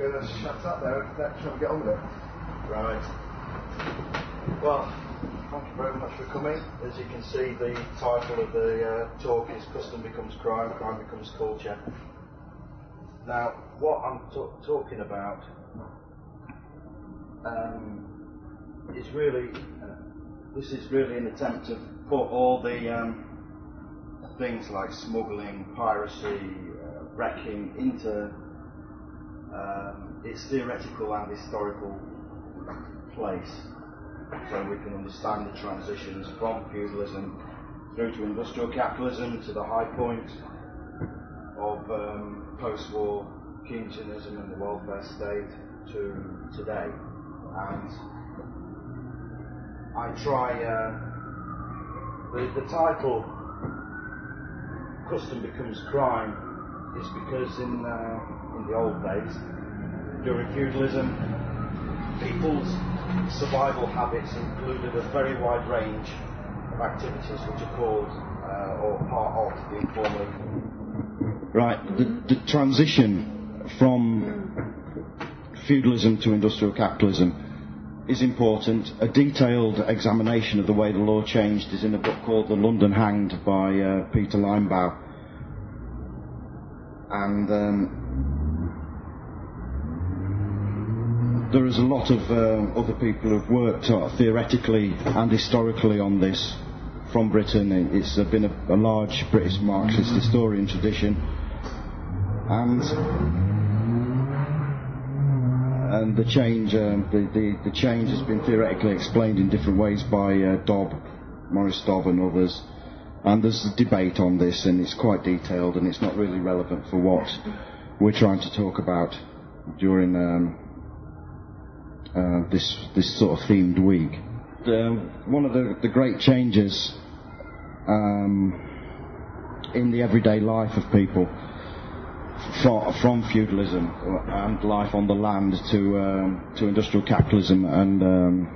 going to shut up there and shall we get on with it? Right. Well, thank you very much for coming. As you can see, the title of the talk is Custom Becomes Crime, Crime Becomes Culture. Now, what I'm talking about is really, this is really an attempt to put all the things like smuggling, piracy, wrecking into its theoretical and historical place, so we can understand the transitions from feudalism through to industrial capitalism to the high point of post-war Keynesianism and the welfare state to today. And I try, the title Custom Becomes Crime is because in the old days, during feudalism, people's survival habits included a very wide range of activities which are called or part of the informal economy. Right, the transition from feudalism to industrial capitalism is important. A detailed examination of the way the law changed is in a book called The London Hanged by Peter Linebaugh. And there is a lot of other people who've worked theoretically and historically on this from Britain. It's been a large British Marxist historian tradition, and the change the change has been theoretically explained in different ways by Maurice Dobb and others. And there's a debate on this, and it's quite detailed, and it's not really relevant for what we're trying to talk about during this sort of themed week. One of the great changes in the everyday life of people from feudalism and life on the land to industrial capitalism and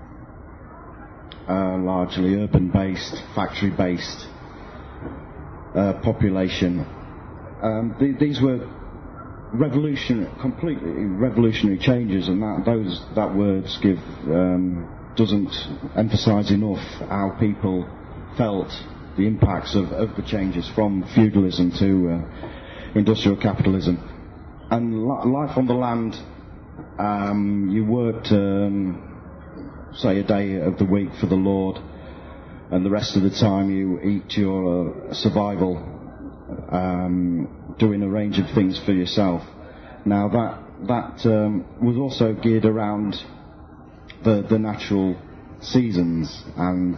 largely urban-based, factory-based population. These were completely revolutionary changes, and that words give doesn't emphasise enough how people felt the impacts of the changes from feudalism to industrial capitalism. And life on the land, you worked say a day of the week for the Lord, and the rest of the time you eat your survival, doing a range of things for yourself. Now that was also geared around the natural seasons and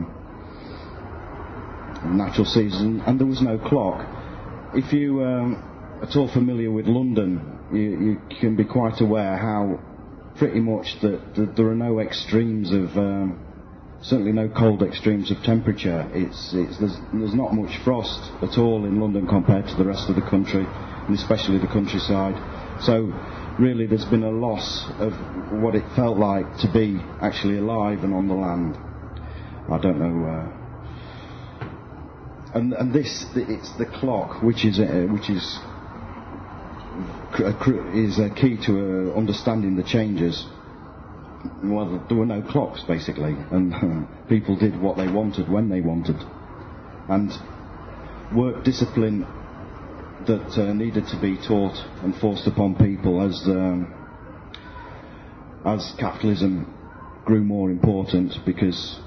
and there was no clock. If you are at all familiar with London, you can be quite aware how pretty much that there are no extremes of certainly no cold extremes of temperature. There's not much frost at all in London compared to the rest of the country, and especially the countryside. So really there's been a loss of what it felt like to be actually alive and on the land. I don't know and it's the clock which is key to understanding the changes. Well, there were no clocks basically, and people did what they wanted when they wanted, and work discipline that needed to be taught and forced upon people as capitalism grew more important because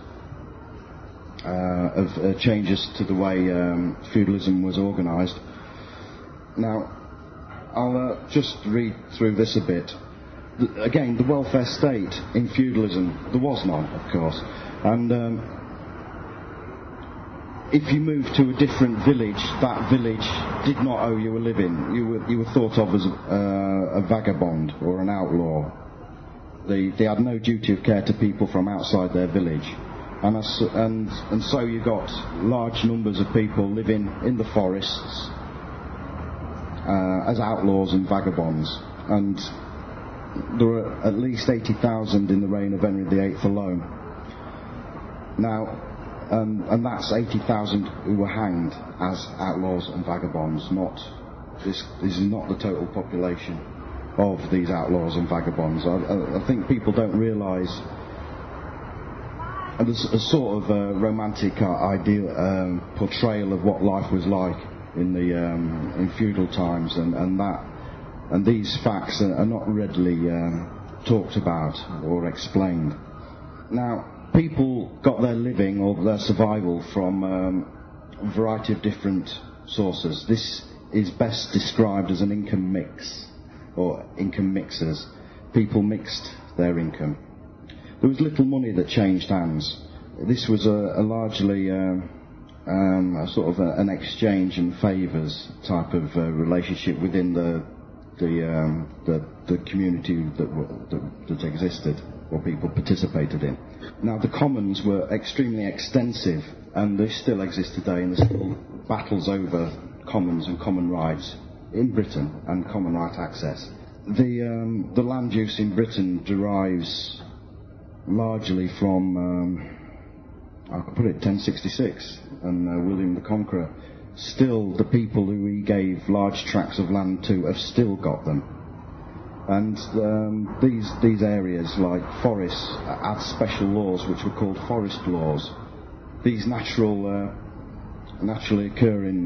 of changes to the way feudalism was organised. Now, I'll just read through this a bit. Again, the welfare state in feudalism, there was none, of course. And if you moved to a different village, that village did not owe you a living. You were thought of as a vagabond or an outlaw. They had no duty of care to people from outside their village. And so you got large numbers of people living in the forests as outlaws and vagabonds, and there were at least 80,000 in the reign of Henry VIII alone. Now, and that's 80,000 who were hanged as outlaws and vagabonds. This is not the total population. of these outlaws and vagabonds. I think people don't realise, and there's a sort of romantic ideal portrayal of what life was like in feudal times, and these facts are not readily talked about or explained. Now, people got their living or their survival from a variety of different sources. This is best described as an income mix, or income mixers. People mixed their income. There was little money that changed hands. This was a largely a sort of an exchange and favours type of relationship within the community that existed, or people participated in. Now, the commons were extremely extensive, and they still exist today, and there's still battles over commons and common rights in Britain and common right access. The land use in Britain derives largely from, I could put it, 1066 and William the Conqueror. Still, the people who he gave large tracts of land to have still got them. And these areas, like forests, had special laws which were called forest laws. These naturally occurring,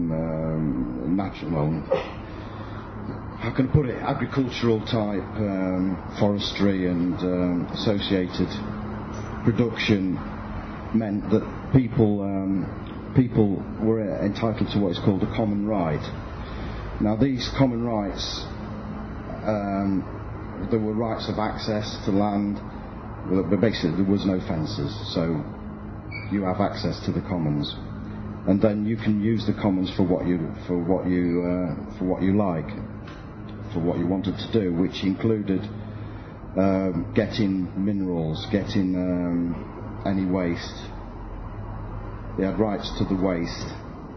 how can I put it, agricultural type forestry and associated production meant that people were entitled to what is called a common right. Now, these common rights, there were rights of access to land, but basically there was no fences, so you have access to the commons, and then you can use the commons for what you like, for what you wanted to do, which included getting minerals, getting any waste. They had rights to the waste.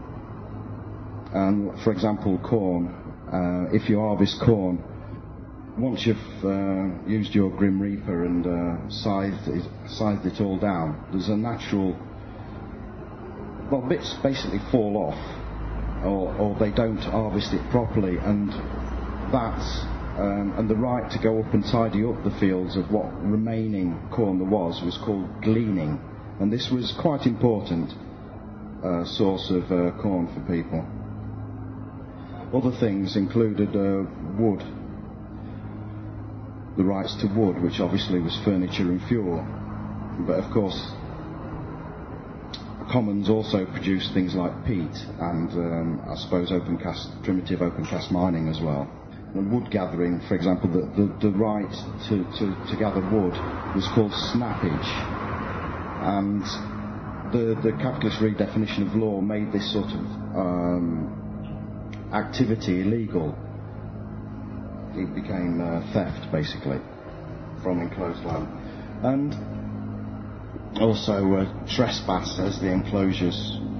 And for example, corn. If you harvest corn, once you've used your Grim Reaper and scythed it all down, there's a natural, well, bits basically fall off, or they don't harvest it properly, and that's and the right to go up and tidy up the fields of what remaining corn there was called gleaning, and this was quite important source of corn for people. Other things included wood, the rights to wood, which obviously was furniture and fuel, but of course commons also produced things like peat and I suppose primitive open cast mining as well. And wood gathering, for example, the right to gather wood was called snappage, and the capitalist redefinition of law made this sort of activity illegal. It became theft, basically, from enclosed land. And also trespass, as the enclosures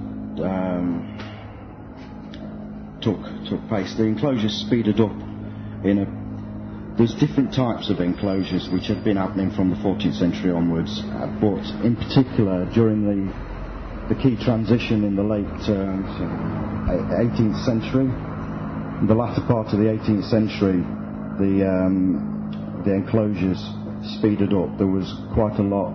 took place. The enclosures speeded up there's different types of enclosures which had been happening from the 14th century onwards, but in particular during the key transition in the late 18th century, in the latter part of the 18th century, the enclosures speeded up. There was quite a lot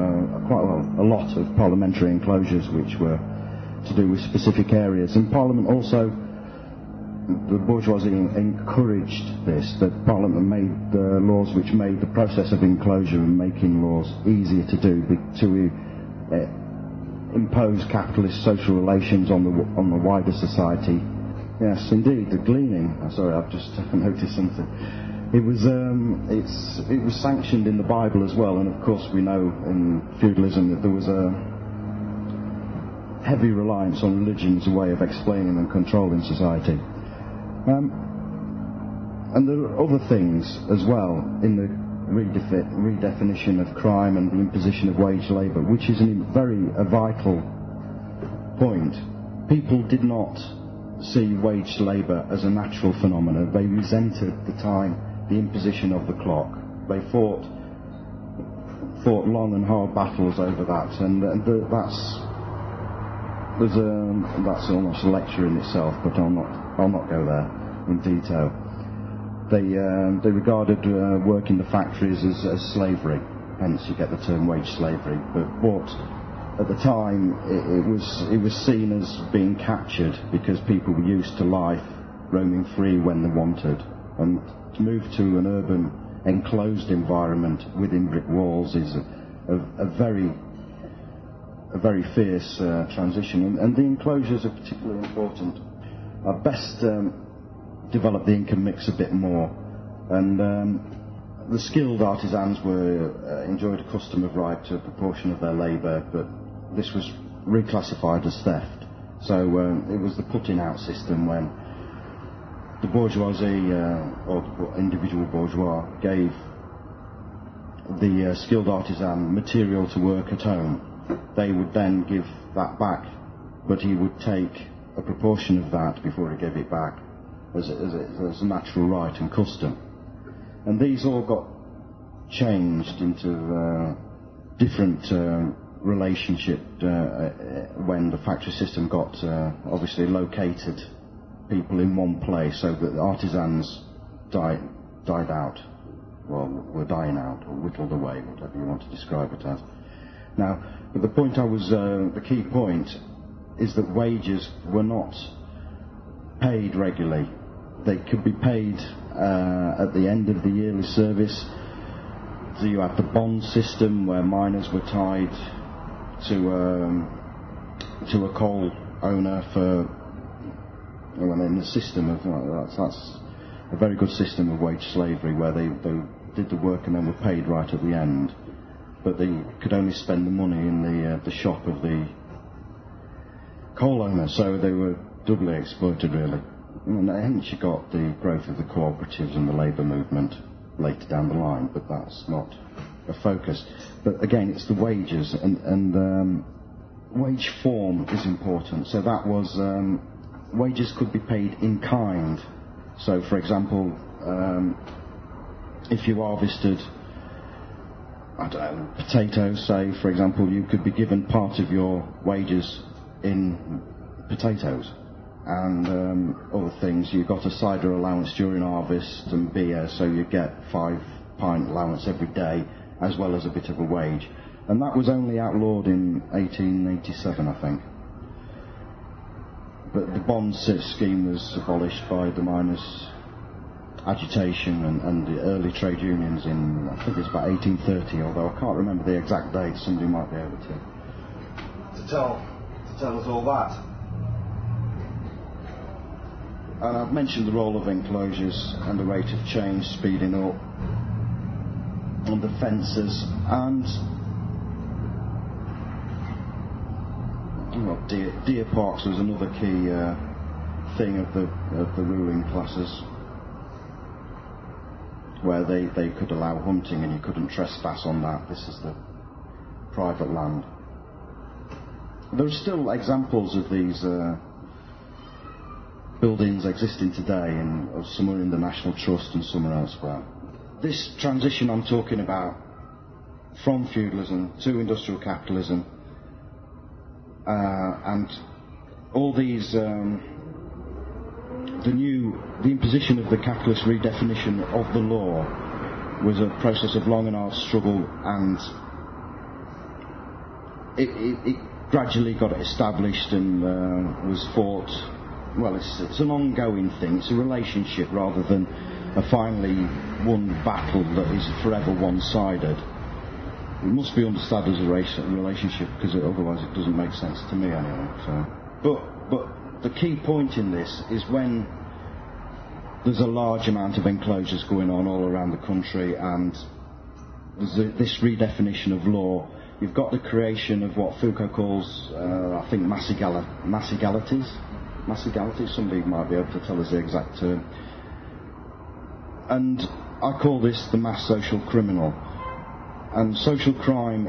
of parliamentary enclosures which were to do with specific areas, and Parliament also, the bourgeoisie encouraged this, that Parliament made laws which made the process of enclosure and making laws easier to do, to impose capitalist social relations on the wider society. Yes, indeed, the gleaning. Sorry, I've just noticed something. It was sanctioned in the Bible as well, and of course we know in feudalism that there was a heavy reliance on religion as a way of explaining and controlling society. And there are other things as well in the redefinition of crime and the imposition of wage labour, which is a vital point. People did not see wage labour as a natural phenomenon. They resented the imposition of the clock. They fought long and hard battles over that, and that's almost a lecture in itself, but I'll not go there in detail. they regarded work in the factories as slavery, hence you get the term wage slavery. But at the time it was seen as being captured because people were used to life roaming free when they wanted, and to move to an urban enclosed environment within brick walls is a very fierce transition, and the enclosures are particularly important. I best develop the income mix a bit more, and the skilled artisans enjoyed a custom of right to a proportion of their labour, but this was reclassified as theft. So it was the putting out system when the bourgeoisie or individual bourgeois gave the skilled artisan material to work at home. They would then give that back, but he would take a proportion of that before he gave it back as a natural right and custom. And these all got changed into different relationship when the factory system got obviously located people in one place, so that the artisans died out, well, were dying out or whittled away, whatever you want to describe it as. Now, but the point the key point is that wages were not paid regularly. They could be paid at the end of the yearly service. So you had the bond system where miners were tied to a coal owner for, well, in the system of that's a very good system of wage slavery, where they did the work and then were paid right at the end, but they could only spend the money in the shop of the coal owner, so they were doubly exploited, really. And hence you got the growth of the cooperatives and the labour movement later down the line, but that's not a focus. But again, it's the wages, and wage form is important. So that was wages could be paid in kind. So, for example, if you harvested, I don't know, potatoes, say, for example, you could be given part of your wages in potatoes, and other things. You got a cider allowance during harvest and beer, so you get 5-pint allowance every day, as well as a bit of a wage. And that was only outlawed in 1887, I think. But the bond scheme was abolished by the miners' agitation and the early trade unions in, I think it's about 1830, although I can't remember the exact date. Somebody might be able to tell us all that. And I've mentioned the role of enclosures and the rate of change speeding up, and the fences, and deer parks was another key thing of the ruling classes, where they could allow hunting and you couldn't trespass on that. This is the private land. There are still examples of these buildings existing today, some are in the National Trust and some are elsewhere. This transition I'm talking about from feudalism to industrial capitalism, and all these, the imposition of the capitalist redefinition of the law was a process of long and hard struggle, and it gradually got established and was fought. Well, it's an ongoing thing. It's a relationship rather than a finally won battle that is forever one-sided. It must be understood as a relationship, because otherwise it doesn't make sense to me anyway. So, but the key point in this is when there's a large amount of enclosures going on all around the country, and there's this redefinition of law. You've got the creation of what Foucault calls, I think, mass egalities. Mass egalities, somebody might be able to tell us the exact term. And I call this the mass social criminal. And social crime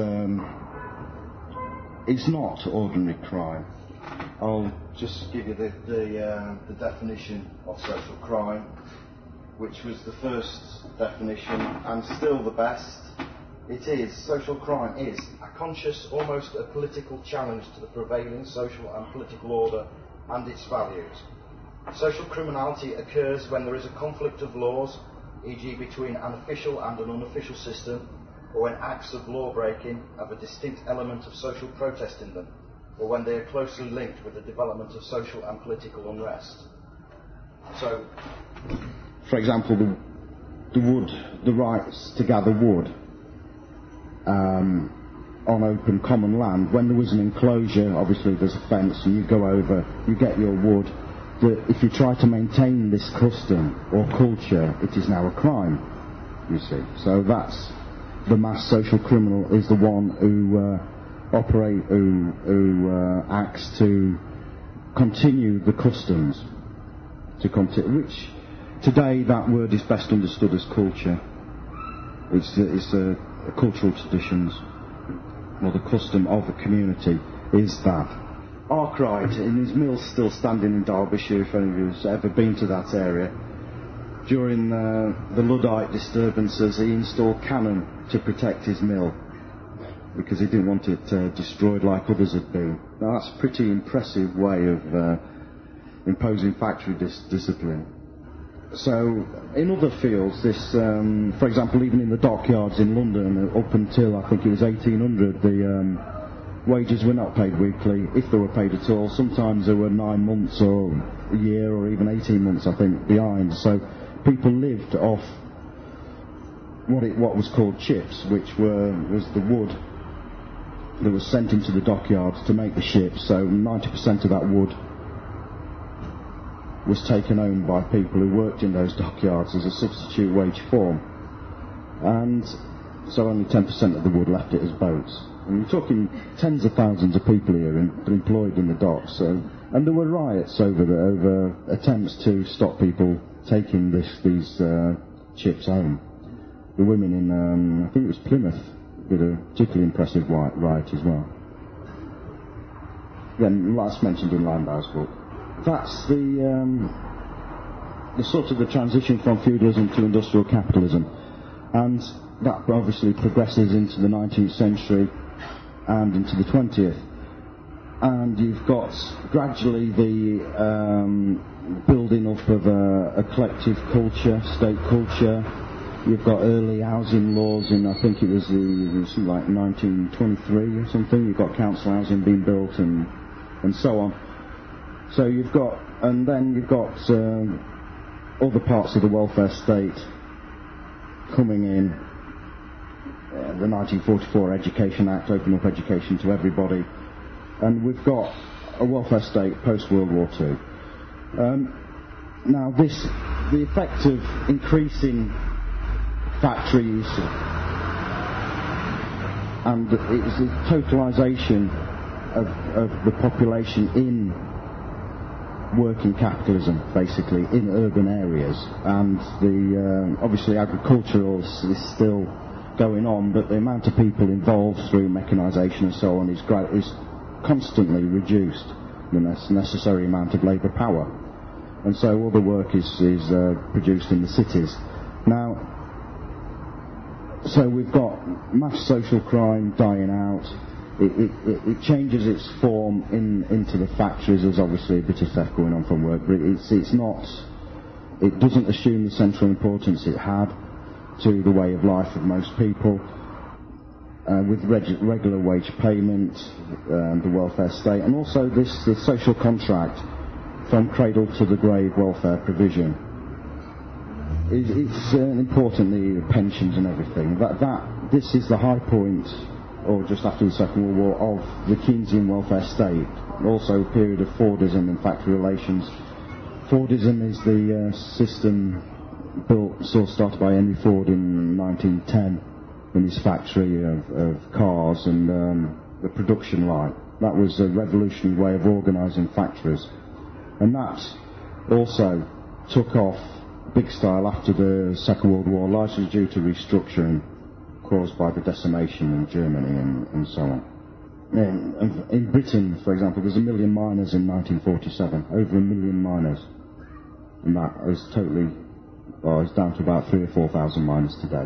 is not ordinary crime. I'll just give you the definition of social crime, which was the first definition and still the best. Social crime is a conscious, almost a political challenge to the prevailing social and political order and its values. Social criminality occurs when there is a conflict of laws, e.g. between an official and an unofficial system, or when acts of law-breaking have a distinct element of social protest in them, or when they are closely linked with the development of social and political unrest. So, for example, the rights to gather wood on open common land. When there was an enclosure, obviously there's a fence, and you go over, you get your wood. That if you try to maintain this custom or culture, it is now a crime. You see, so that's the mass social criminal is the one who acts to continue the customs, which today that word is best understood as culture. It's cultural traditions, or the custom of the community is that. Arkwright, in his mill still standing in Derbyshire, if any of you have ever been to that area, during the Luddite disturbances, he installed cannon to protect his mill because he didn't want it destroyed like others had been. Now that's a pretty impressive way of imposing factory discipline. So in other fields, this, for example, even in the dockyards in London, up until I think it was 1800, the wages were not paid weekly, if they were paid at all. Sometimes they were 9 months or a year or even 18 months, I think, behind. So people lived off what was called chips, which was the wood that was sent into the dockyards to make the ships. So 90% of that wood was taken home by people who worked in those dockyards as a substitute wage form. And so only 10% of the wood left it as boats. And we're talking tens of thousands of people here employed in the docks. And there were riots over attempts to stop people taking these chips home. The women in, I think it was Plymouth, did a particularly impressive riot as well. Then, last mentioned in Lineau's book. That's the sort of the transition from feudalism to industrial capitalism. And that obviously progresses into the 19th century and into the 20th. And you've got gradually the building up of a collective culture, state culture. You've got early housing laws in, I think it was something like 1923 or something. You've got council housing being built and so on. So you've got, and then you've got other parts of the welfare state coming in. The 1944 Education Act opened up education to everybody, and we've got a welfare state post-World War II. Now the effect of increasing factories and it's the totalisation of the population in working capitalism, basically, in urban areas, and the obviously agricultural is still going on, but the amount of people involved through mechanisation and so on is constantly reduced, the necessary amount of labour power, and so all the work is produced in the cities. Now, so we've got mass social crime dying out. It changes its form into the factories. There's obviously a bit of theft going on from work, but it doesn't assume the central importance it had to the way of life of most people, with regular wage payment, the welfare state, and also the social contract from cradle to the grave welfare provision. It's importantly pensions and everything. This is the high point, or just after the Second World War, of the Keynesian welfare state. Also a period of Fordism and factory relations. Fordism is the system started by Henry Ford in 1910 in his factory of cars and the production line. That was a revolutionary way of organising factories. And that also took off big style after the Second World War, largely due to restructuring caused by the decimation in Germany and so on. In Britain, for example, there's 1 million miners in 1947, over 1 million miners, and that is it's down to about 3,000 or 4,000 miners today.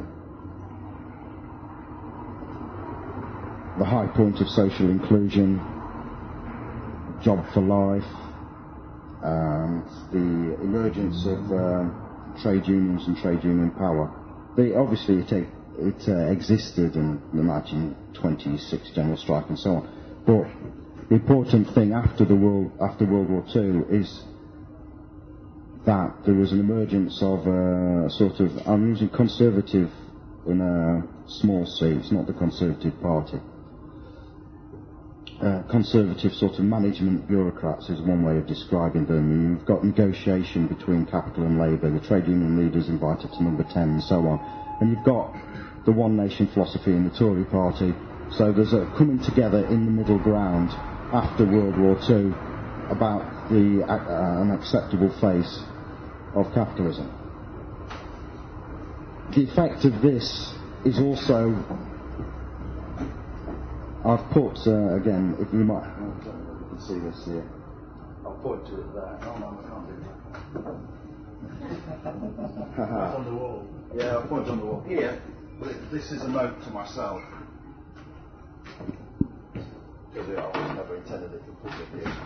The high point of social inclusion, job for life, and the emergence of trade unions and trade union power. Obviously it existed in the 1926 general strike and so on, but the important thing after World War II is that there was an emergence of a sort of, I'm using conservative in a small c, it's not the Conservative Party. Conservative sort of management bureaucrats is one way of describing them. You've got negotiation between capital and labour, the trade union leaders invited to number 10 and so on. And you've got the one nation philosophy in the Tory party. So there's a coming together in the middle ground after World War II about an acceptable face of capitalism. The effect of this is also, I've put, again, if you might, you can see this here. I'll point to it there. Oh no, I can't do that. It's on the wall. Yeah, I'll point on the wall. Here, this is a note to myself. Because I was never intended it for public use.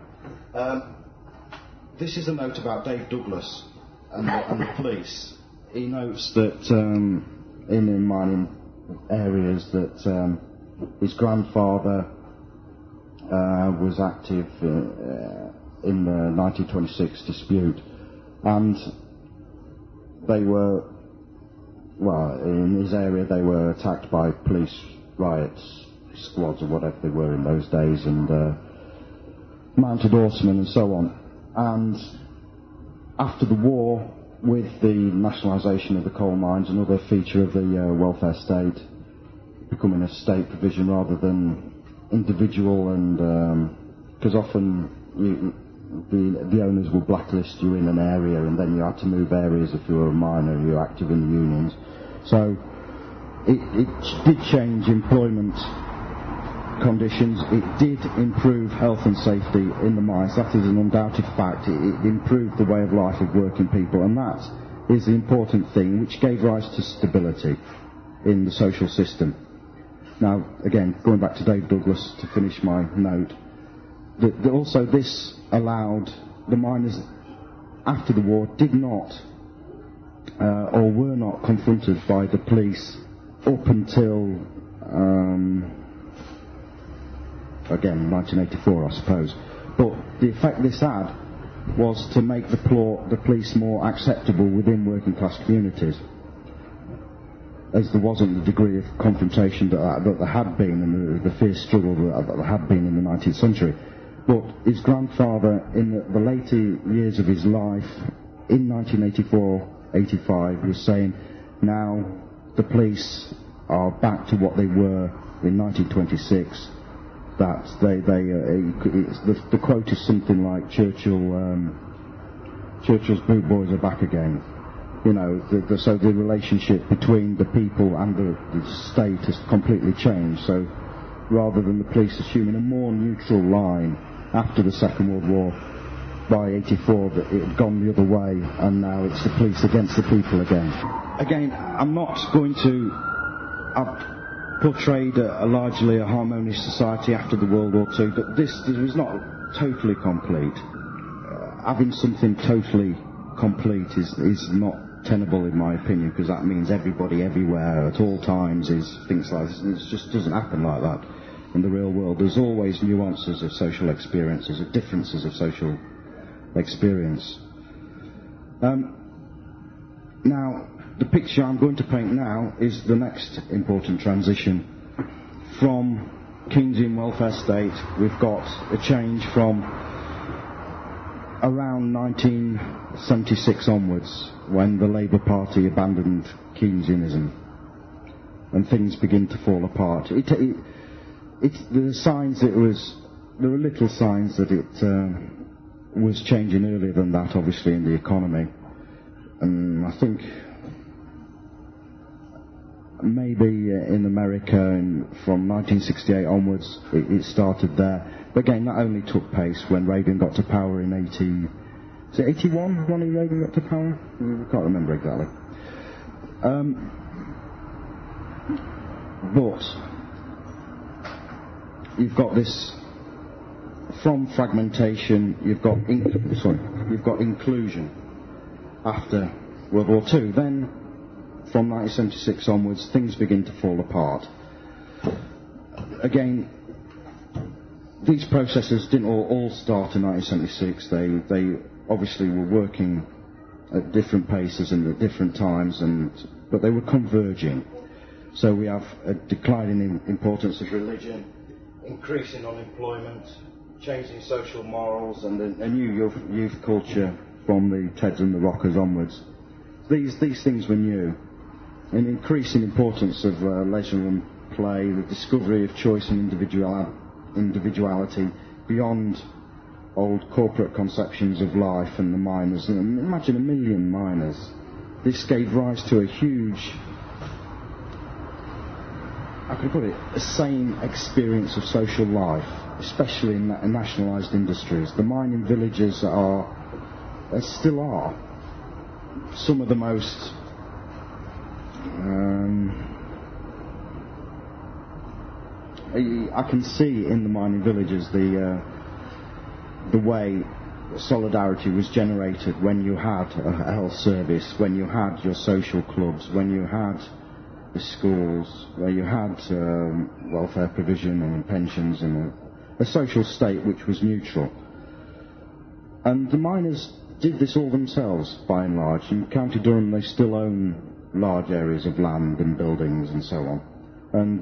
This is a note about Dave Douglas and the police. He notes that in mining areas that his grandfather was active in the 1926 dispute, and they were, well, in his area they were attacked by police riots squads or whatever they were in those days, and mounted horsemen and so on. And after the war, with the nationalisation of the coal mines, another feature of the welfare state becoming a state provision rather than individual, and because often the owners will blacklist you in an area and then you had to move areas if you were a miner and you were active in the unions. So it did change employment conditions. It did improve health and safety in the mines. That is an undoubted fact. It improved the way of life of working people, and that is the important thing, which gave rise to stability in the social system. Now, again, going back to Dave Douglas to finish my note, also this allowed the miners after the war did not or were not confronted by the police up until again 1984, I suppose. But the effect this had was to make the police more acceptable within working class communities, as there wasn't the degree of confrontation that there had been, and the fierce struggle that there had been in the 19th century. But his grandfather, in the later years of his life, in 1984-85, was saying, now the police are back to what they were in 1926. That the quote is something like Churchill's boot boys are back again. You know, so the relationship between the people and the state has completely changed. So rather than the police assuming a more neutral line after the Second World War, by 84 that it had gone the other way, and now it's the police against the people again. Again, I'm not going to... I've portrayed largely a harmonious society after the World War II, but this was not totally complete. Having something totally complete is not tenable in my opinion, because that means everybody everywhere at all times is things like this. It just doesn't happen like that in the real world. There's always nuances of social experiences, of differences of social experience. Now, the picture I'm going to paint now is the next important transition. From Keynesian welfare state, we've got a change from around 1976 onwards, when the Labour Party abandoned Keynesianism and things begin to fall apart. There are signs there are little signs that it was changing earlier than that, obviously, in the economy. And I think maybe in America from 1968 onwards it started there. But again, that only took place when Reagan got to power in 81? Ronnie Reagan got to power? I can't remember exactly. But you've got this from fragmentation, you've got inclusion after World War II. Then, from 1976 onwards, things begin to fall apart. Again, these processes didn't all start in 1976. They obviously were working at different paces and at different times, but they were converging. So we have a decline in importance of religion, increasing unemployment, changing social morals, and a new youth culture from the Teds and the Rockers onwards. These things were new. An increasing importance of leisure and play, the discovery of choice and individuality beyond old corporate conceptions of life and the miners. And imagine 1 million miners. This gave rise to a huge, I could put it, a sane experience of social life, especially in nationalised industries. The mining villages still are some of the most I can see in the mining villages the way solidarity was generated when you had a health service, when you had your social clubs, when you had the schools, where you had welfare provision and pensions and a social state which was neutral. And the miners did this all themselves, by and large. In County Durham, they still own large areas of land and buildings and so on. And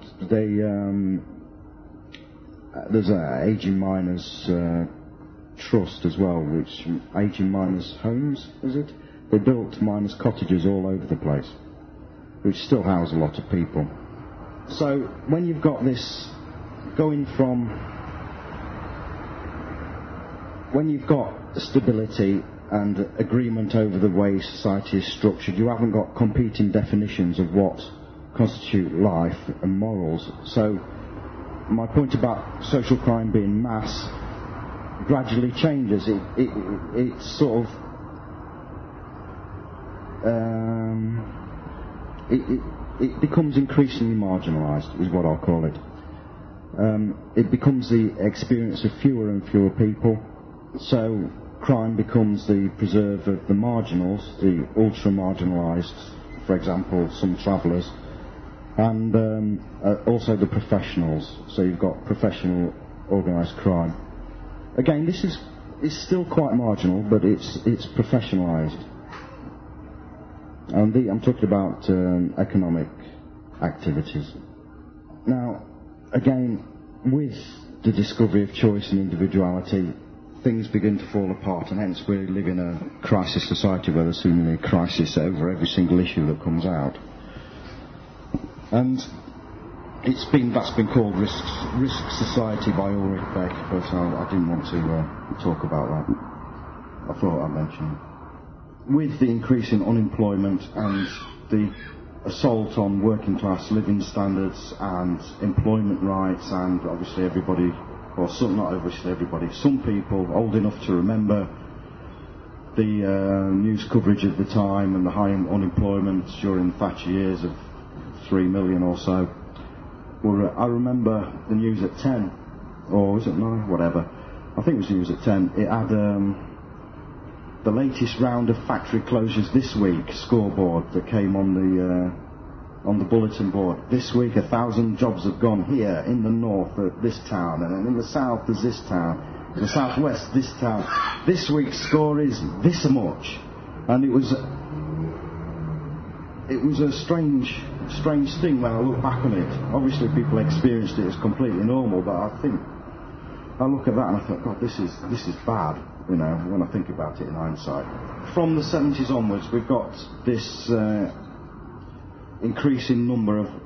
there's an Ageing Miners Trust as well, which Ageing Miners Homes, is it? They built miners' cottages all over the place, which still house a lot of people. So when you've got this going from, when you've got stability and agreement over the way society is structured, you haven't got competing definitions of what constitute life and morals. So my point about social crime being mass gradually changes. It sort of it becomes increasingly marginalised, is what I'll call it. It becomes the experience of fewer and fewer people. So crime becomes the preserve of the marginals, the ultra-marginalised, for example, some travellers, and also the professionals. So you've got professional organised crime. Again, this is still quite marginal, but it's professionalised. And I'm talking about economic activities. Now, again, with the discovery of choice and individuality, things begin to fall apart, and hence we live in a crisis society where there's seemingly a crisis over every single issue that comes out. And that's been called risk society by Ulrich Beck, but I didn't want to talk about that. I thought I'd mention it. With the increase in unemployment and the assault on working class living standards and employment rights, and obviously everybody, or not obviously everybody, some people old enough to remember the news coverage at the time and the high unemployment during the Thatcher years of 3 million or so. I remember the news at 10, or was it 9, whatever. I think it was news at 10. It had the latest round of factory closures this week scoreboard that came on the bulletin board. This week 1,000 jobs have gone here in the north at this town, and in the south there's this town, in the southwest this town. This week's score is this much, and it was a strange thing when I look back on it. Obviously people experienced it as completely normal, but I think I look at that and I thought, God, this is bad, when I think about it in hindsight. From the 70s onwards, we've got this increasing number of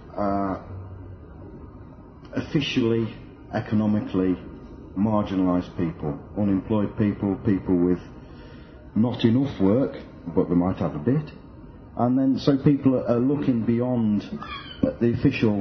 officially, economically marginalised people, unemployed people, people with not enough work, but they might have a bit. And then, so people are looking beyond the official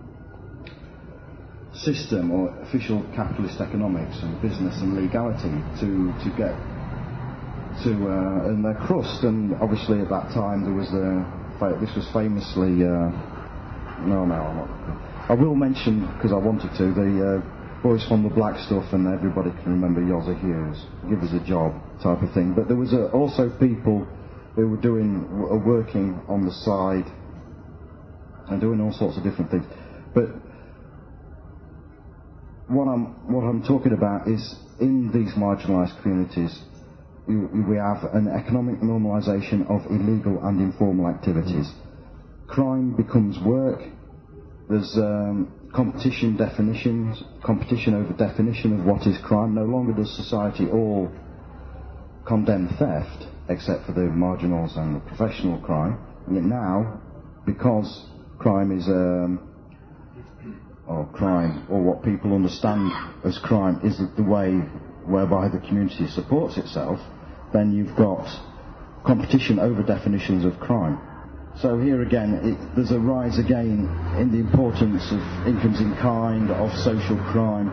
system or official capitalist economics and business and legality to get to earn their crust. And obviously at that time there was this was famously I will mention, because I wanted to, boys from the black stuff, and everybody can remember Yozza Hughes, give us a job type of thing. But there was also people who were working on the side and doing all sorts of different things. But what I'm talking about is, in these marginalised communities, we have an economic normalisation of illegal and informal activities. Crime becomes work. There's competition over definition of what is crime. No longer does society all condemn theft, except for the marginals and the professional crime. And yet now, because crime is or what people understand as crime is the way whereby the community supports itself, then you've got competition over definitions of crime. So here again, there's a rise again in the importance of incomes in kind, of social crime.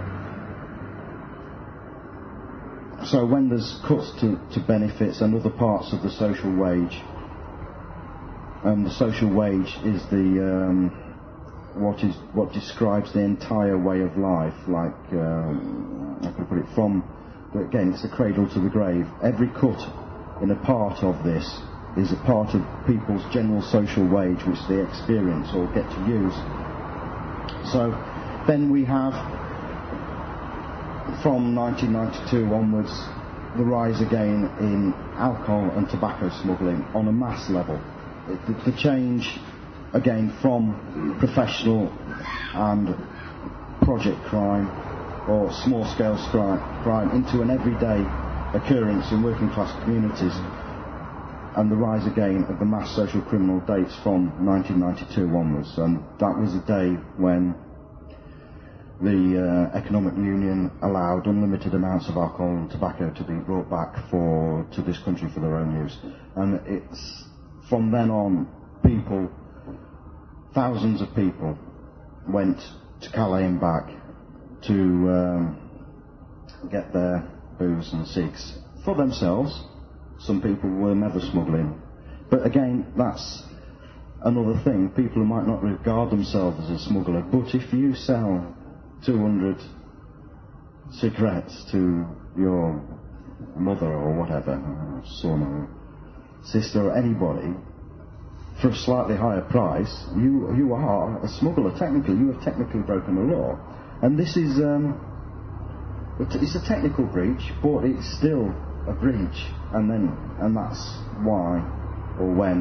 So when there's cuts to benefits and other parts of the social wage, the social wage is what describes the entire way of life, like I could put it but again, it's the cradle to the grave. Every cut in a part of this is a part of people's general social wage which they experience or get to use. So then we have, from 1992 onwards, the rise again in alcohol and tobacco smuggling on a mass level. The change again from professional and project crime or small-scale crime into an everyday occurrence in working class communities, and the rise again of the mass social criminal dates from 1992 onwards. And that was a day when the Economic Union allowed unlimited amounts of alcohol and tobacco to be brought back to this country for their own use. And it's from then on, thousands of people went to Calais and back to get their booze and cigs for themselves. Some people were never smuggling. But again, that's another thing. People who might not regard themselves as a smuggler, but if you sell 200 cigarettes to your mother or whatever, or son or sister or anybody, for a slightly higher price, you are a smuggler. Technically, you have technically broken the law. And this is it's a technical breach, but it's still a breach. And that's why, or when,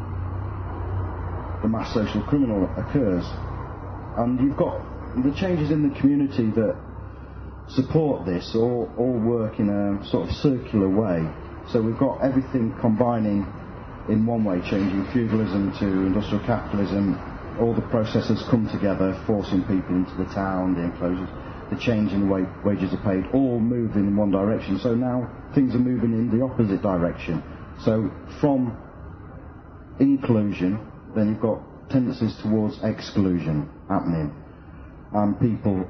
the mass social criminal occurs. And you've got the changes in the community that support this all work in a sort of circular way. So we've got everything combining in one way, changing feudalism to industrial capitalism. All the processes come together, forcing people into the town, the enclosures, the change in the way wages are paid, all move in one direction. So now things are moving in the opposite direction. So from inclusion, then you've got tendencies towards exclusion happening. And people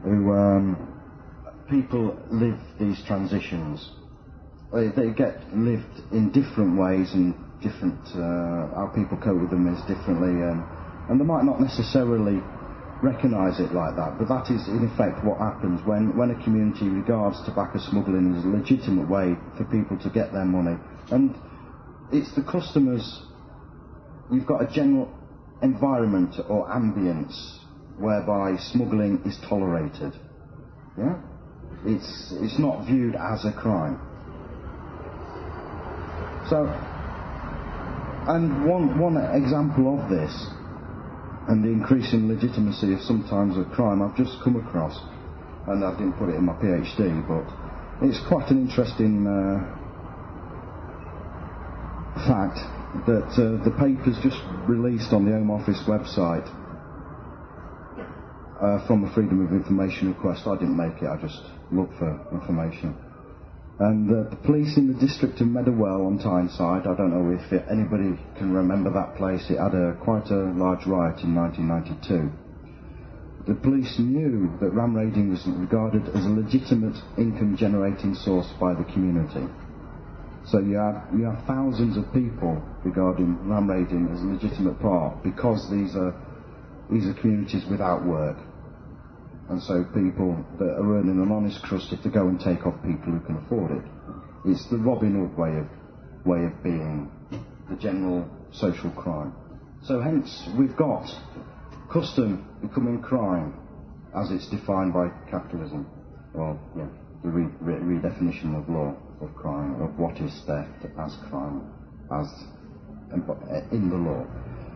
live these transitions. They get lived in different ways, and different how people cope with them is differently, and they might not necessarily recognise it like that, but that is in effect what happens when a community regards tobacco smuggling as a legitimate way for people to get their money. And it's the customers. You've got a general environment or ambience whereby smuggling is tolerated. Yeah, it's not viewed as a crime. So, and one example of this, and the increasing legitimacy of sometimes a crime, I've just come across, and I didn't put it in my PhD, but it's quite an interesting fact that the paper's just released on the Home Office website from a Freedom of Information request. I didn't make it, I just looked for information. And the police in the district of Meadowell on Tyneside, I don't know if anybody can remember that place, it had quite a large riot in 1992. The police knew that ram raiding was regarded as a legitimate income generating source by the community. So you have thousands of people regarding ram raiding as a legitimate part, because these are communities without work. And so people that are earning an honest crust have to go and take off people who can afford it. It's the Robin Hood way of being, the general social crime. So hence we've got custom becoming crime as it's defined by capitalism. Well, yeah, the redefinition of law of crime, of what is theft as crime, as in the law.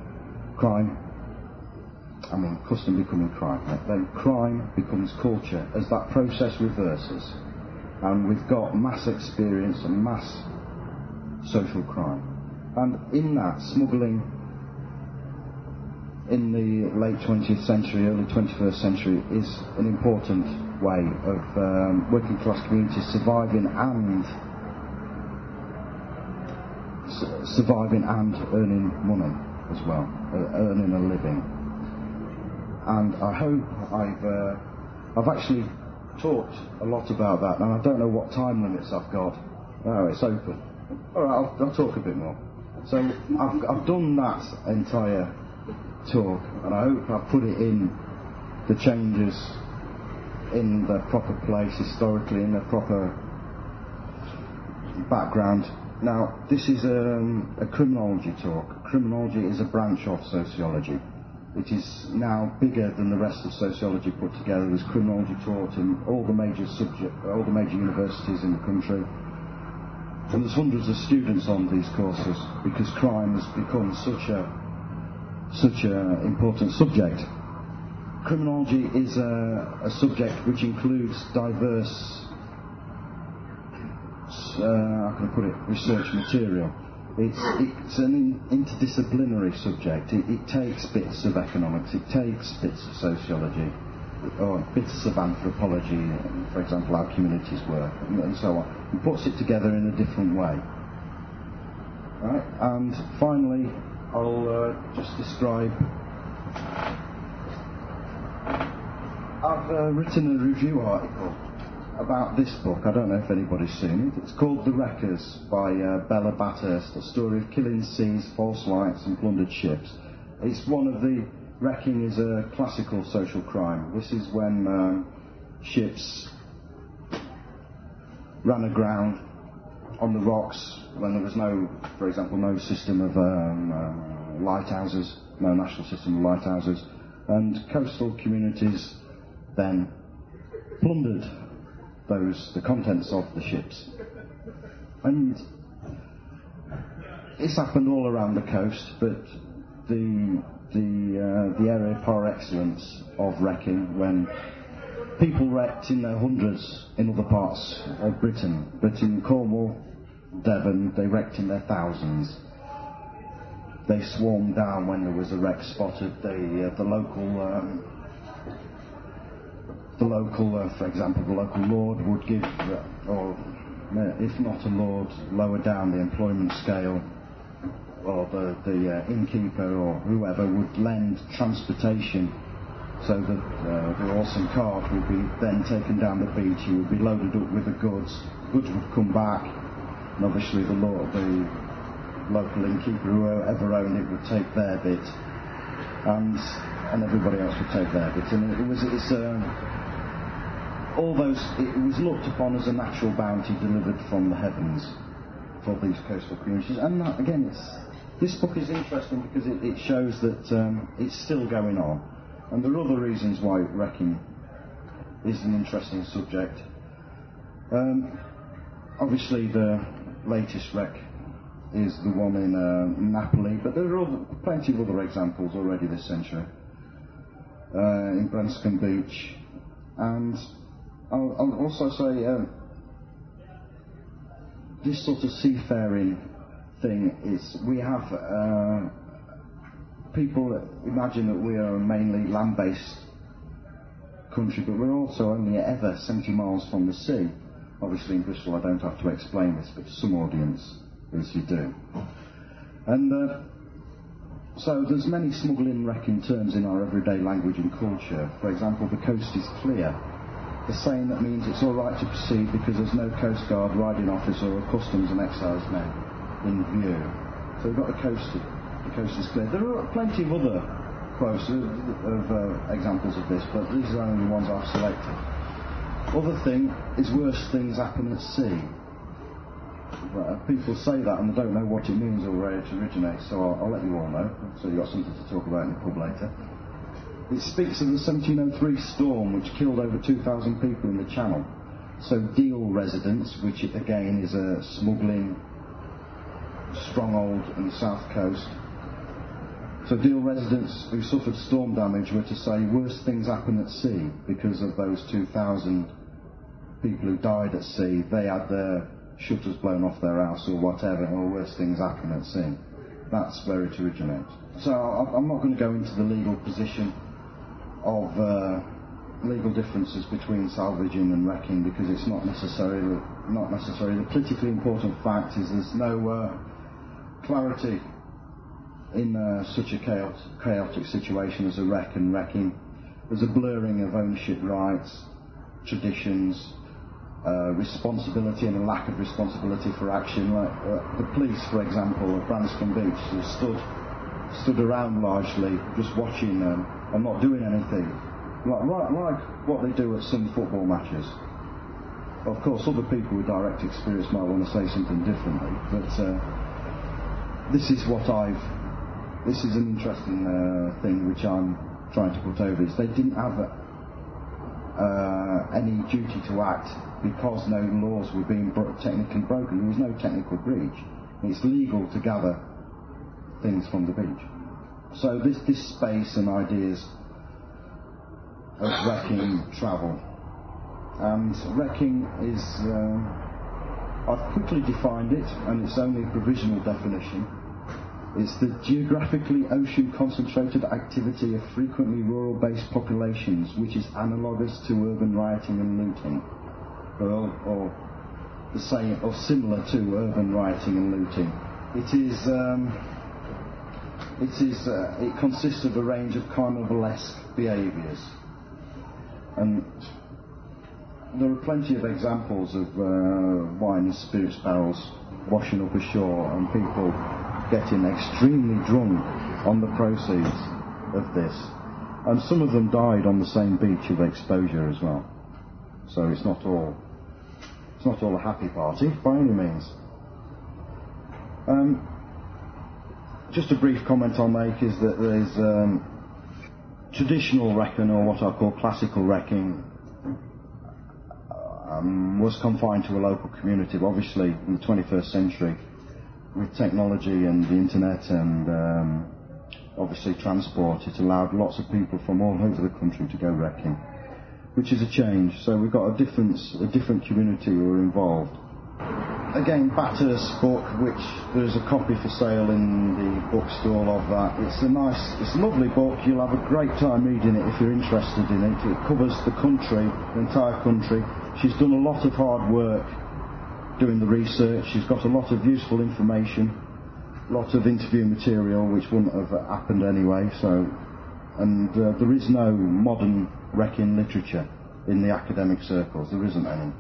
Custom becoming crime. Then crime becomes culture as that process reverses. And we've got mass experience and mass social crime. And in that, smuggling in the late 20th century, early 21st century is an important way of working class communities surviving and earning money as well, earning a living. And I hope I've actually talked a lot about that, and I don't know what time limits I've got. Oh, it's open. All right, I'll talk a bit more. So I've done that entire talk, and I hope I've put it in the changes in the proper place historically, in the proper background. Now, this is a criminology talk. Criminology is a branch of sociology. It is now bigger than the rest of sociology put together. There's criminology taught in all the major universities in the country. And there's hundreds of students on these courses because crime has become such an important subject. Criminology is a subject which includes diverse, how can I put it, research material. It's an interdisciplinary subject. It takes bits of economics, it takes bits of sociology, or bits of anthropology, for example, how communities work, and so on, and puts it together in a different way. Right? And finally, I'll just describe. I've written a review article about this book. I don't know if anybody's seen it. It's called The Wreckers by Bella Bathurst, a story of killing seas, false lights and plundered ships. It's one of the... Wrecking is a classical social crime. This is when ships ran aground on the rocks when there was for example, no system of lighthouses, no national system of lighthouses, and coastal communities then plundered the contents of the ships. And it's happened all around the coast, but the area par excellence of wrecking, when people wrecked in their hundreds in other parts of Britain, but in Cornwall, Devon, they wrecked in their thousands. They swarmed down when there was a wreck spotted. For example, the local lord would give, or if not a lord, lower down the employment scale, or the innkeeper or whoever would lend transportation, so that the horse and cart would be then taken down the beach. It would be loaded up with the goods. Goods would come back, and obviously the local innkeeper, whoever owned it, would take their bit, and everybody else would take their bit. And it was looked upon as a natural bounty delivered from the heavens for these coastal communities. And again, this book is interesting because it shows that it's still going on. And there are other reasons why wrecking is an interesting subject. Obviously, the latest wreck is the one in Napoli, but there are plenty of other examples already this century. In Branscombe Beach. And I'll also say this sort of seafaring thing is, we have people that imagine that we are a mainly land-based country, but we're also only ever 70 miles from the sea. Obviously in Bristol I don't have to explain this, but to some audience, as you do. And so there's many smuggling wrecking terms in our everyday language and culture. For example, the coast is clear. The saying that means it's all right to proceed because there's no Coast Guard, riding officer or customs and excise men in view. So we've got the coast is clear. There are plenty of other quotes of examples of this, but these are only the ones I've selected. Other thing is worse things happen at sea. People say that and they don't know what it means or where it originates, so I'll let you all know, so you've got something to talk about in the pub later. It speaks of the 1703 storm which killed over 2,000 people in the Channel. So Deal residents, which again is a smuggling stronghold in the south coast. So Deal residents who suffered storm damage were to say worse things happen at sea because of those 2,000 people who died at sea. They had their shutters blown off their house or whatever, or worse things happen at sea. That's where it originates. So I'm not going to go into the legal position of legal differences between salvaging and wrecking because it's not necessarily. The politically important fact is there's no clarity in such a chaotic situation as a wreck and wrecking. There's a blurring of ownership rights, traditions, responsibility and a lack of responsibility for action. Like the police, for example, at Branscombe Beach, stood around largely just watching and not doing anything, like what they do at some football matches. Of course, other people with direct experience might want to say something differently, but this is an interesting thing which I'm trying to put over. Is they didn't have any duty to act because no laws were being technically broken. There was no technical breach. It's legal to gather things from the beach. So this space and ideas of wrecking travel. And wrecking is, I've quickly defined it, and it's only a provisional definition. It's the geographically ocean-concentrated activity of frequently rural-based populations, which is analogous to urban rioting and looting, or the same, or similar to urban rioting and looting. It consists of a range of carnivalesque behaviours, and there are plenty of examples of wine and spirits barrels washing up ashore and people getting extremely drunk on the proceeds of this, and some of them died on the same beach of exposure as well. So it's not all a happy party by any means. Just a brief comment I'll make is that there's traditional wrecking, or what I call classical wrecking, was confined to a local community. But obviously, in the 21st century, with technology and the internet and obviously transport, it allowed lots of people from all over the country to go wrecking, which is a change. So we've got a different community who are involved. Again, back to this book, which there's a copy for sale in the bookstall of that. It's a lovely book. You'll have a great time reading it if you're interested in it. It covers the country, the entire country. She's done a lot of hard work doing the research. She's got a lot of useful information, a lot of interview material which wouldn't have happened anyway. And there is no modern wrecking literature in the academic circles. There isn't any.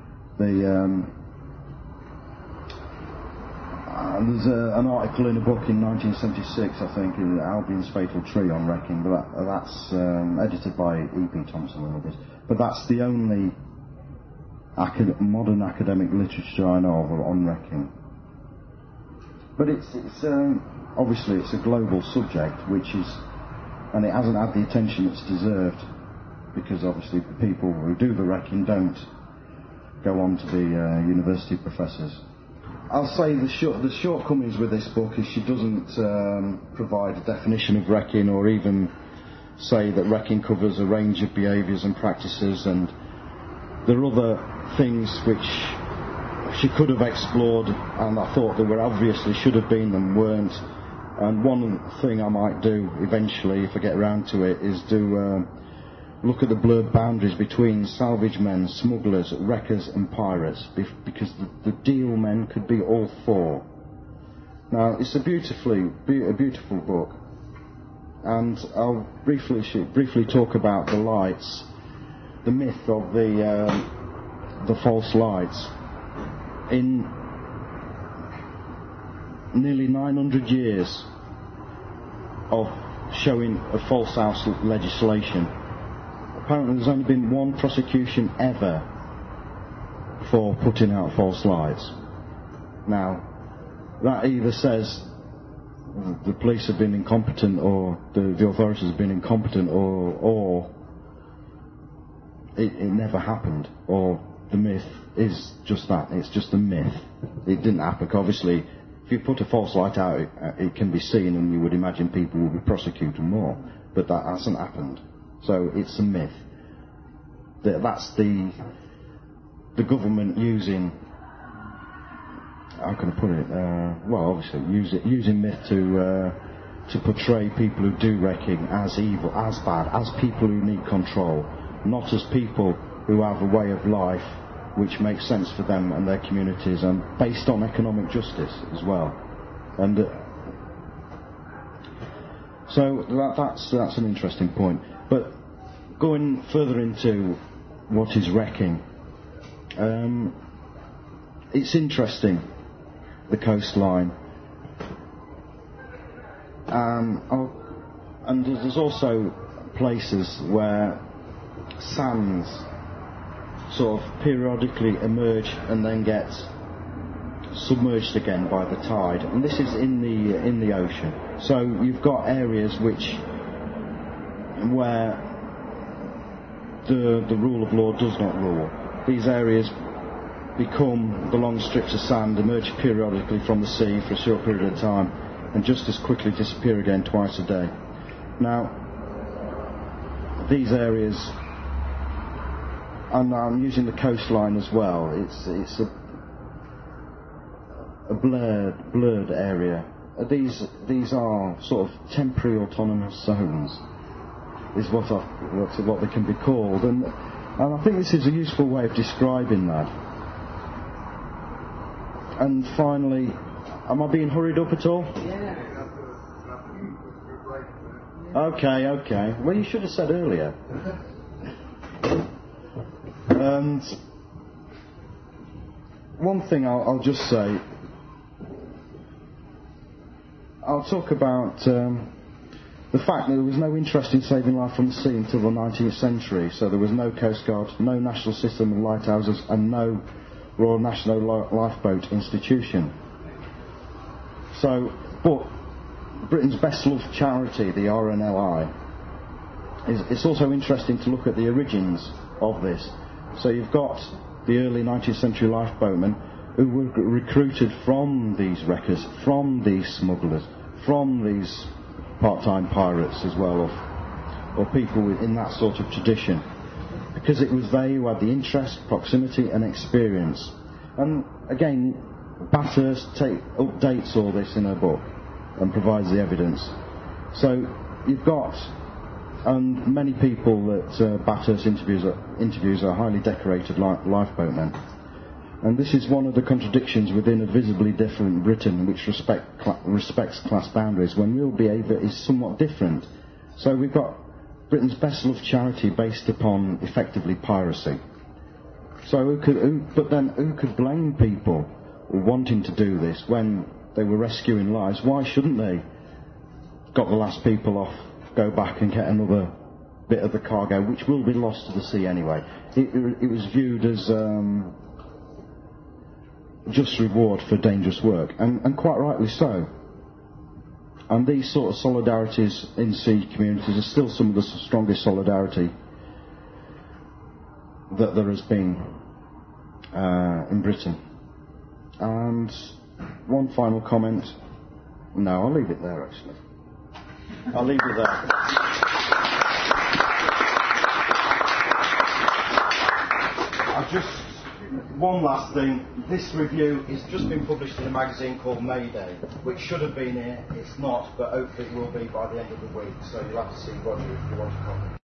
There's an article in a book in 1976, I think, in Albion's Fatal Tree on wrecking, but that's edited by E.P. Thompson and others. But that's the only modern academic literature I know of on wrecking. But it's obviously it's a global subject, and it hasn't had the attention it's deserved, because obviously the people who do the wrecking don't go on to be university professors. I'll say the shortcomings with this book is she doesn't provide a definition of wrecking, or even say that wrecking covers a range of behaviours and practices, and there are other things which she could have explored, and I thought there were obviously should have been and weren't. And one thing I might do eventually, if I get around to it, is look at the blurred boundaries between salvage men, smugglers, wreckers and pirates, because the deal men could be all four. Now, it's a beautiful book, and I'll briefly talk about the lights, the myth of the false lights. In nearly 900 years of showing of false house legislation. Apparently there's only been one prosecution ever for putting out false lights. Now, that either says the police have been incompetent, or the authorities have been incompetent, or it never happened, or the myth is just that. It's just a myth. It didn't happen. Obviously, if you put a false light out, it can be seen, and you would imagine people will be prosecuted more. But that hasn't happened. So it's a myth. That's the government using, how can I put it? Well, obviously using myth to portray people who do wrecking as evil, as bad, as people who need control, not as people who have a way of life which makes sense for them and their communities, and based on economic justice as well. And so that's an interesting point. But going further into what is wrecking, it's interesting, the coastline, and there's also places where sands sort of periodically emerge and then get submerged again by the tide, and this is in the ocean. So you've got areas where the rule of law does not rule. These areas become the long strips of sand, emerge periodically from the sea for a short period of time, and just as quickly disappear again twice a day. Now, these areas, and I'm using the coastline as well, it's a blurred area. These are sort of temporary autonomous zones, is what they can be called, and I think this is a useful way of describing that. And finally, am I being hurried up at all? Yeah. Okay. Well, you should have said earlier. And one thing I'll just say, I'll talk about the fact that there was no interest in saving life from the sea until the 19th century. So there was no Coast Guard, no national system of lighthouses, and no Royal National Lifeboat Institution. So, but Britain's best loved charity, the RNLI, it's also interesting to look at the origins of this. So you've got the early 19th century lifeboatmen who were recruited from these wreckers, from these smugglers, from these part-time pirates as well, or people in that sort of tradition, because it was they who had the interest, proximity and experience. And again, Bathurst updates all this in her book and provides the evidence. So you've got, and many people that Bathurst interviews are highly decorated lifeboatmen. And this is one of the contradictions within a visibly different Britain which respects class boundaries, when real behaviour is somewhat different. So we've got Britain's best loved charity based upon effectively piracy. So who could blame people wanting to do this when they were rescuing lives? Why shouldn't they got the last people off, go back and get another bit of the cargo, which will be lost to the sea anyway? It was viewed as just reward for dangerous work, and quite rightly so. And these sort of solidarities in sea communities are still some of the strongest solidarity that there has been in Britain. And one final comment. No, I'll leave it there actually. I'll leave it there. One last thing. This review is just been published in a magazine called Mayday, which should have been here. It's not, but hopefully it will be by the end of the week. So you'll have to see Roger if you want to comment.